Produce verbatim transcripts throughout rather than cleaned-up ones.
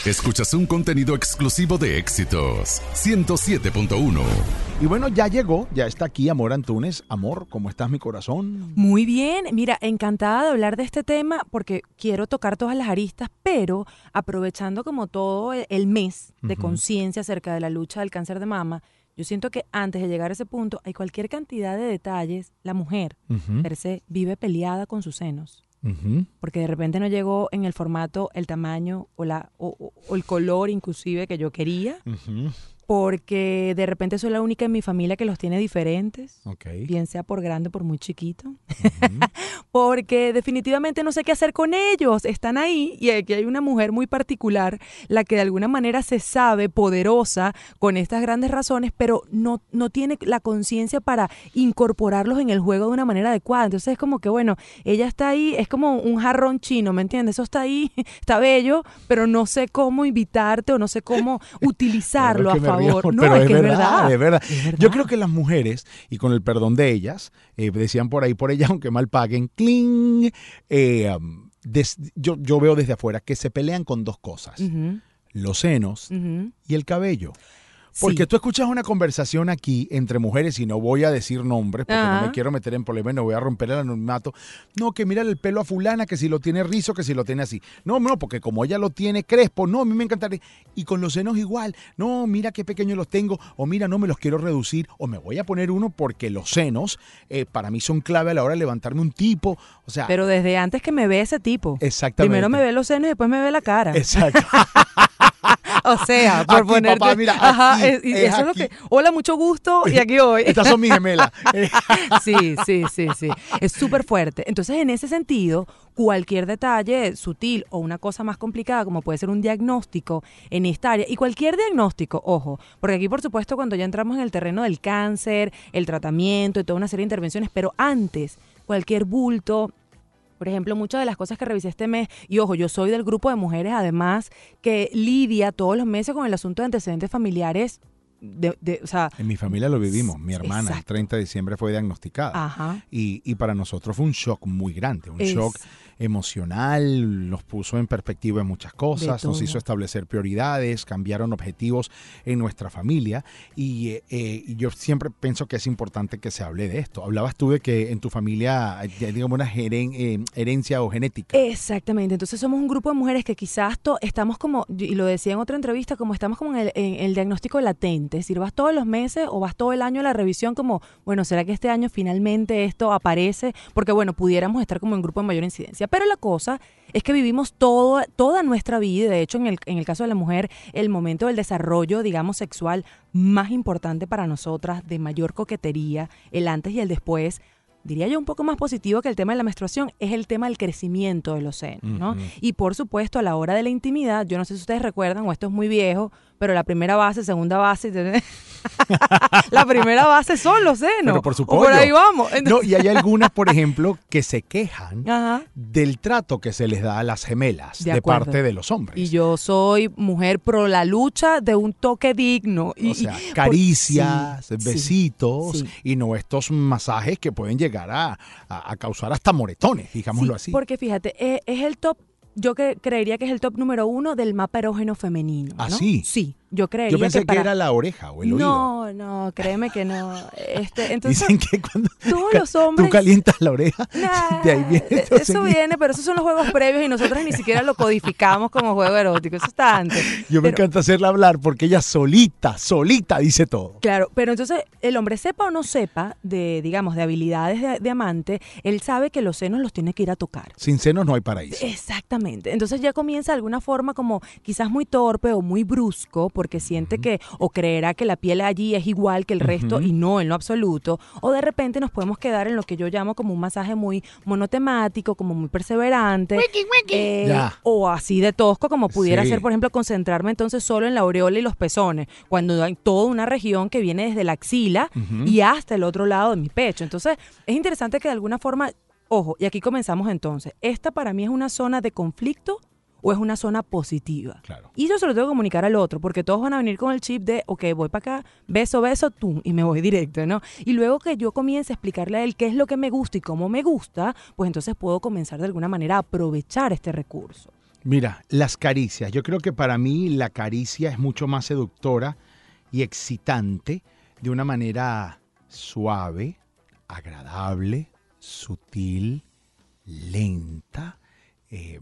Escuchas un contenido exclusivo de Éxitos ciento siete punto uno. Y bueno, ya llegó, ya está aquí Amor Antunes. Amor, ¿cómo estás, mi corazón? Muy bien, mira, encantada de hablar de este tema porque quiero tocar todas las aristas, pero aprovechando como todo el mes de uh-huh. conciencia acerca de la lucha del cáncer de mama, yo siento que antes de llegar a ese punto hay cualquier cantidad de detalles. La mujer, uh-huh. per se, vive peleada con sus senos. Uh-huh. Porque de repente no llegó en el formato, el tamaño o, la, o, o el color inclusive que yo quería. Uh-huh. Porque de repente soy la única en mi familia que los tiene diferentes, okay. bien sea por grande o por muy chiquito. Uh-huh. Porque definitivamente no sé qué hacer con ellos. Están ahí y aquí hay una mujer muy particular, la que de alguna manera se sabe poderosa con estas grandes razones, pero no, no tiene la conciencia para incorporarlos en el juego de una manera adecuada. Entonces es como que, bueno, ella está ahí, es como un jarrón chino, ¿me entiendes? Eso está ahí, está bello, pero no sé cómo invitarte o no sé cómo utilizarlo a favor. Río, no, pero es, es, que verdad, es, verdad, es verdad, es verdad. Yo creo que las mujeres, y con el perdón de ellas, eh, decían por ahí por ellas, aunque mal paguen, ¡cling! Eh, um, des, yo, yo veo desde afuera que se pelean con dos cosas, uh-huh. los senos uh-huh. y el cabello. Porque sí. tú escuchas una conversación aquí entre mujeres, y no voy a decir nombres porque uh-huh. no me quiero meter en problemas y no voy a romper el anonimato. No, que mira el pelo a fulana, que si lo tiene rizo, que si lo tiene así. No, no, porque como ella lo tiene crespo, no, a mí me encantaría. Y con los senos igual. No, mira qué pequeños los tengo, o mira, no me los quiero reducir, o me voy a poner uno porque los senos eh, para mí son clave a la hora de levantarme un tipo. O sea, pero desde antes que me ve ese tipo. Exactamente. Primero me ve los senos y después me ve la cara. Exacto. O sea, por aquí, ponerte... Papá, mira, Ajá, aquí, es, y es eso aquí. es lo que... Hola, mucho gusto, y aquí voy. Estas son mis gemelas. Sí, sí, sí, sí. Es súper fuerte. Entonces, en ese sentido, cualquier detalle sutil o una cosa más complicada, como puede ser un diagnóstico en esta área, y cualquier diagnóstico, ojo, porque aquí, por supuesto, cuando ya entramos en el terreno del cáncer, el tratamiento y toda una serie de intervenciones, pero antes, cualquier bulto... Por ejemplo, muchas de las cosas que revisé este mes, y ojo, yo soy del grupo de mujeres, además, que lidia todos los meses con el asunto de antecedentes familiares. De, de, o sea, en mi familia lo vivimos. Mi hermana, exacto. el treinta de diciembre, fue diagnosticada. Ajá. Y, y para nosotros fue un shock muy grande, un es... shock emocional, nos puso en perspectiva en muchas cosas, nos hizo establecer prioridades, cambiaron objetivos en nuestra familia, y, eh, y yo siempre pienso que es importante que se hable de esto. Hablabas tú de que en tu familia hay, digamos, una heren, eh, herencia o genética. Exactamente, entonces somos un grupo de mujeres que quizás to- estamos como, y lo decía en otra entrevista, como estamos como en el, en el diagnóstico latente, es decir, vas todos los meses o vas todo el año a la revisión como, bueno, ¿será que este año finalmente esto aparece? Porque bueno, pudiéramos estar como en grupo de mayor incidencia. Pero la cosa es que vivimos todo, toda nuestra vida, de hecho en el, en el caso de la mujer, el momento del desarrollo, digamos, sexual más importante para nosotras, de mayor coquetería, el antes y el después, diría yo un poco más positivo que el tema de la menstruación, es el tema del crecimiento de los senos, ¿no? Uh-huh. Y por supuesto, a la hora de la intimidad, yo no sé si ustedes recuerdan, o esto es muy viejo, pero la primera base, segunda base, la primera base son los senos. Pero por supuesto. Por ahí vamos. No, Entonces... y hay algunas, por ejemplo, que se quejan Ajá. del trato que se les da a las gemelas de, de parte de los hombres. Y yo soy mujer pro la lucha de un toque digno. Y, o sea, caricias, por... sí, besitos, sí. y no estos masajes que pueden llegar a, a, a causar hasta moretones, digámoslo sí, así. Porque fíjate, es, es el top, yo que creería que es el top número uno del mapa erógeno femenino, ¿no? ¿Ah, sí? Sí. Yo creería Yo pensé que, para... que era la oreja o el oído. No, no, créeme que no. Este, entonces, dicen que cuando todos los hombres... tú calientas la oreja, nah, de ahí viene. Eso seguido. viene, pero esos son los juegos previos y nosotros ni siquiera lo codificamos como juego erótico. Eso está antes. Yo pero, me encanta hacerla hablar porque ella solita, solita dice todo. Claro, pero entonces el hombre sepa o no sepa de, digamos, de habilidades de, de amante, él sabe que los senos los tiene que ir a tocar. Sin senos no hay paraíso. Exactamente. Entonces ya comienza de alguna forma como quizás muy torpe o muy brusco porque siente uh-huh. que o creerá que la piel allí es igual que el resto uh-huh. y no en lo absoluto, o de repente nos podemos quedar en lo que yo llamo como un masaje muy monotemático, como muy perseverante, wiki, wiki. Eh, o así de tosco como pudiera sí. ser, por ejemplo, concentrarme entonces solo en la aureola y los pezones, cuando hay toda una región que viene desde la axila uh-huh. y hasta el otro lado de mi pecho. Entonces es interesante que de alguna forma, ojo, y aquí comenzamos entonces, esta para mí es una zona de conflicto o es una zona positiva. Claro. Y eso se lo tengo que comunicar al otro, porque todos van a venir con el chip de, ok, voy para acá, beso, beso, tú, y me voy directo, ¿no? Y luego que yo comience a explicarle a él qué es lo que me gusta y cómo me gusta, pues entonces puedo comenzar de alguna manera a aprovechar este recurso. Mira, las caricias. Yo creo que para mí la caricia es mucho más seductora y excitante de una manera suave, agradable, sutil, lenta. Eh,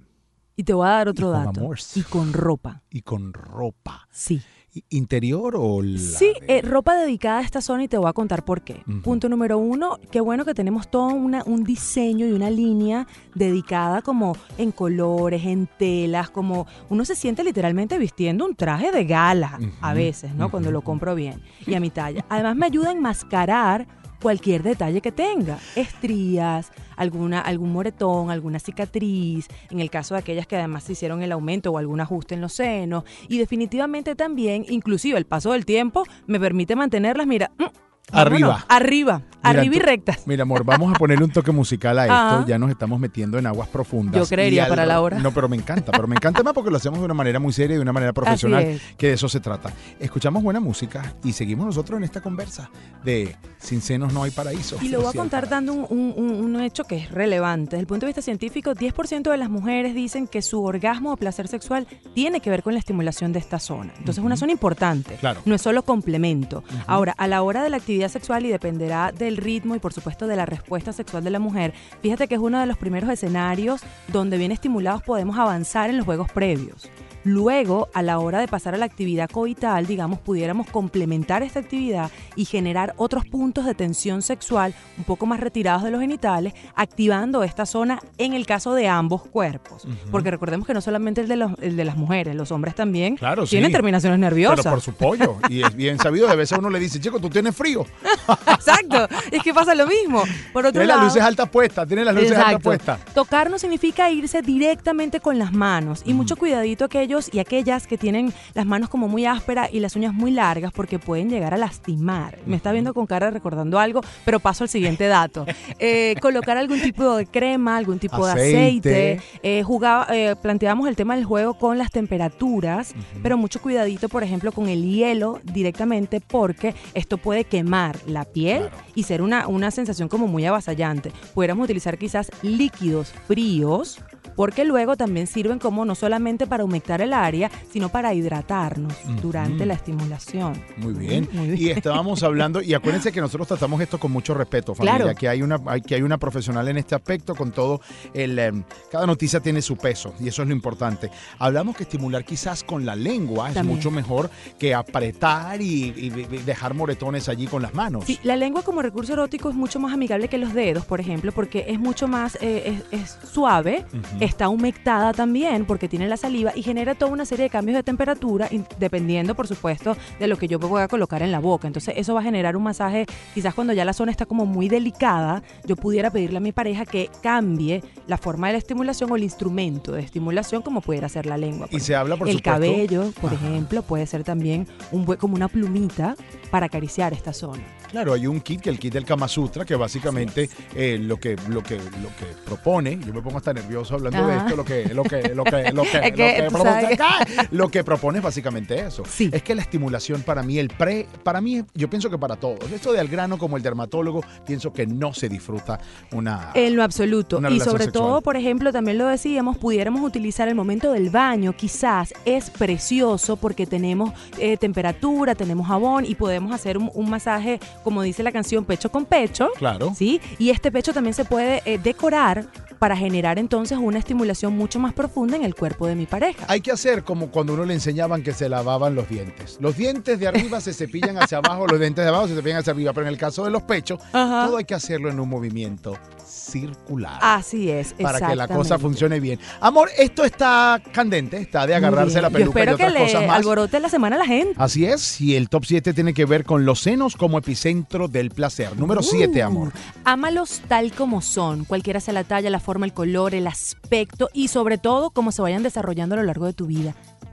y te voy a dar otro y con dato. amor. Y con ropa. Y con ropa. Sí. ¿Interior o la Sí, de... eh, ropa dedicada a esta zona y te voy a contar por qué. Uh-huh. Punto número uno, qué bueno que tenemos todo una, un diseño y una línea dedicada como en colores, en telas, como uno se siente literalmente vistiendo un traje de gala uh-huh. a veces, ¿no? Uh-huh. Cuando lo compro bien y a mi talla. Además me ayuda a enmascarar cualquier detalle que tenga, estrías, alguna, algún moretón, alguna cicatriz, en el caso de aquellas que además se hicieron el aumento o algún ajuste en los senos, y definitivamente también, inclusive el paso del tiempo, me permite mantenerlas, mira, mmm, arriba, arriba, mira, arriba y rectas. Mira, amor, vamos a ponerle un toque musical a esto. Ajá. Ya nos estamos metiendo en aguas profundas. Yo creería algo, para la hora. No, pero me encanta, pero me encanta más porque lo hacemos de una manera muy seria y de una manera profesional, que de eso se trata. Escuchamos buena música y seguimos nosotros en esta conversa de Sin senos no hay paraíso. Y lo voy a contar dando un, un, un, un hecho que es relevante. Desde el punto de vista científico, diez por ciento de las mujeres dicen que su orgasmo o placer sexual tiene que ver con la estimulación de esta zona. Entonces es uh-huh. una zona importante, claro. no es solo complemento. Uh-huh. Ahora, a la hora de la actividad sexual y depende dependerá del ritmo y por supuesto de la respuesta sexual de la mujer. Fíjate que es uno de los primeros escenarios donde bien estimulados podemos avanzar en los juegos previos. Luego, a la hora de pasar a la actividad coital, digamos, pudiéramos complementar esta actividad y generar otros puntos de tensión sexual un poco más retirados de los genitales, activando esta zona en el caso de ambos cuerpos. Uh-huh. Porque recordemos que no solamente el de, los, el de las mujeres, los hombres también claro, tienen sí. terminaciones nerviosas. Pero por su pollo. Y es bien sabido, de veces uno le dice, chico, tú tienes frío. Exacto. Es que pasa lo mismo. Por otro tiene lado, las luces altas puestas, tiene las luces exacto. altas puestas. Tocar no significa irse directamente con las manos. Y uh-huh. mucho cuidadito aquellos y aquellas que tienen las manos como muy ásperas y las uñas muy largas porque pueden llegar a lastimar. Me está viendo con cara recordando algo, pero paso al siguiente dato. Eh, colocar algún tipo de crema, algún tipo aceite. de aceite. Eh, jugaba, eh, planteábamos el tema del juego con las temperaturas, uh-huh. pero mucho cuidadito, por ejemplo, con el hielo directamente porque esto puede quemar la piel claro. y ser una, una sensación como muy avasallante. Pudiéramos utilizar quizás líquidos fríos porque luego también sirven como no solamente para humectar el área, sino para hidratarnos uh-huh. durante la estimulación. Muy bien. Muy bien. Y estábamos hablando, y acuérdense que nosotros tratamos esto con mucho respeto, familia, claro. que hay una hay, que hay una profesional en este aspecto con todo el eh, cada noticia tiene su peso y eso es lo importante. Hablamos que estimular quizás con la lengua también. Es mucho mejor que apretar y, y, y dejar moretones allí con las manos. Sí, la lengua como recurso erótico es mucho más amigable que los dedos, por ejemplo, porque es mucho más eh, es, es suave, uh-huh. está humectada también porque tiene la saliva y genera toda una serie de cambios de temperatura dependiendo, por supuesto, de lo que yo voy a colocar en la boca. Entonces eso va a generar un masaje, quizás cuando ya la zona está como muy delicada, yo pudiera pedirle a mi pareja que cambie la forma de la estimulación o el instrumento de estimulación como pudiera ser la lengua. Y se habla, por el supuesto. El cabello, por Ajá. ejemplo, puede ser también un como una plumita para acariciar esta zona. Claro, hay un kit, que el kit del Kama Sutra, que básicamente eh, lo que lo que lo que propone, yo me pongo hasta nervioso hablando Ajá. de esto, lo que lo que lo que lo que, es que, lo, que propone, lo que propone es básicamente eso. Sí. Es que la estimulación para mí el pre para mí yo pienso que para todos, esto de al grano como el dermatólogo, pienso que no se disfruta una en lo absoluto y sobre sexual. todo, por ejemplo, también lo decíamos, pudiéramos utilizar el momento del baño, quizás es precioso porque tenemos eh, temperatura, tenemos jabón y podemos hacer un, un masaje, como dice la canción, pecho con pecho. Claro. ¿Sí? Y este pecho también se puede eh, decorar para generar entonces una estimulación mucho más profunda en el cuerpo de mi pareja. Hay que hacer como cuando uno le enseñaban que se lavaban los dientes. Los dientes de arriba se cepillan hacia abajo, los dientes de abajo se cepillan hacia arriba, pero en el caso de los pechos, Ajá. todo hay que hacerlo en un movimiento circular. Así es, para que la cosa funcione bien. Amor, esto está candente, está de agarrarse la peluca y otras que le cosas más. alborote la semana a la gente. Así es, y el top siete tiene que ver con los senos como epicentro del placer. Número siete, uh, amor. Ámalos tal como son, cualquiera sea la talla, la forma, el color, el aspecto y sobre todo cómo se vayan desarrollando a lo largo de tu vida.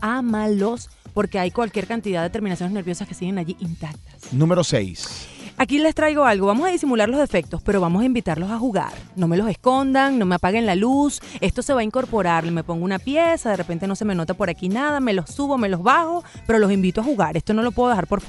Ámalos porque hay cualquier cantidad de terminaciones nerviosas que siguen allí intactas. Número seis. Aquí les traigo algo, vamos a disimular los defectos, pero vamos a invitarlos a jugar. No me los escondan, no me apaguen la luz, esto se va a incorporar, me pongo una pieza, de repente no se me nota por aquí nada, me los subo, me los bajo, pero los invito a jugar, esto no lo puedo dejar por fuera.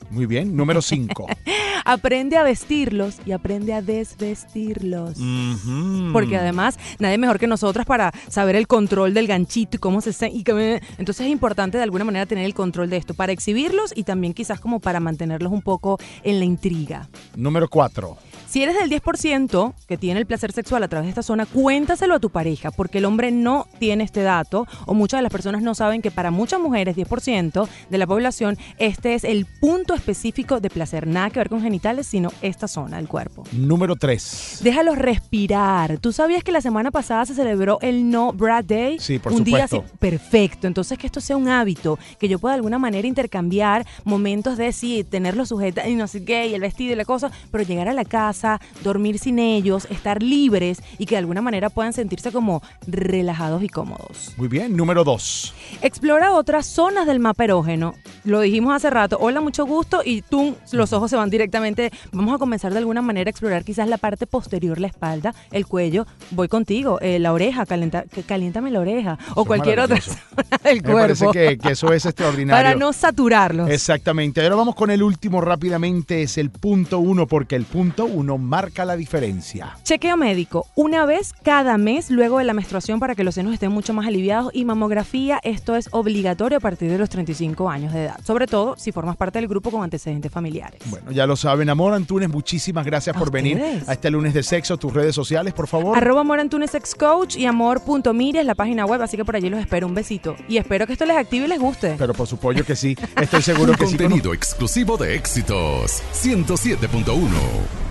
Muy bien. Número cinco. Aprende a vestirlos y aprende a desvestirlos. Mm-hmm. Porque además, nadie mejor que nosotras para saber el control del ganchito y cómo se... Y que, entonces es importante de alguna manera tener el control de esto, para exhibirlos y también quizás como para mantenerlos un poco en la intriga. Número cuatro. Si eres del diez por ciento que tiene el placer sexual a través de esta zona, cuéntaselo a tu pareja, porque el hombre no tiene este dato, o muchas de las personas no saben que para muchas mujeres, diez por ciento de la población, este es el punto específico de placer. Nada que ver con genitales, sino esta zona del cuerpo. Número tres. Déjalos respirar. ¿Tú sabías que la semana pasada se celebró el No Bra Day? Sí, por un supuesto. Día así, perfecto. Entonces, que esto sea un hábito, que yo pueda de alguna manera intercambiar momentos de sí, tenerlo sujeta y no sé qué, y el vestido y la cosa, pero llegar a la casa, dormir sin ellos, estar libres y que de alguna manera puedan sentirse como relajados y cómodos. Muy bien. Número dos. Explora otras zonas del mapa erógeno. Lo dijimos hace rato. Hola, mucho gusto. Y tú, los ojos se van directamente. Vamos a comenzar de alguna manera a explorar quizás la parte posterior, la espalda, el cuello. Voy contigo. Eh, la oreja, calienta, caliéntame la oreja. O Eso cualquier otra zona del Me cuerpo. parece que, que eso es extraordinario. Para no saturarlos. Exactamente. Ahora vamos con el último rápidamente. Es el punto uno, porque el punto uno marca la diferencia. Chequeo médico, una vez cada mes luego de la menstruación para que los senos estén mucho más aliviados, y mamografía, esto es obligatorio a partir de los treinta y cinco años de edad, sobre todo si formas parte del grupo con antecedentes familiares. Bueno, ya lo saben. Amor Antunes, muchísimas gracias ¿A por ustedes? venir a este lunes de sexo. Tus redes sociales, por favor. Arroba Amor Antunes Sex Coach y amor punto mires, la página web, así que por allí los espero. Un besito y espero que esto les active y les guste. Pero por supuesto que sí. Estoy seguro Un que sí. contenido exclusivo de Éxitos ciento siete punto uno.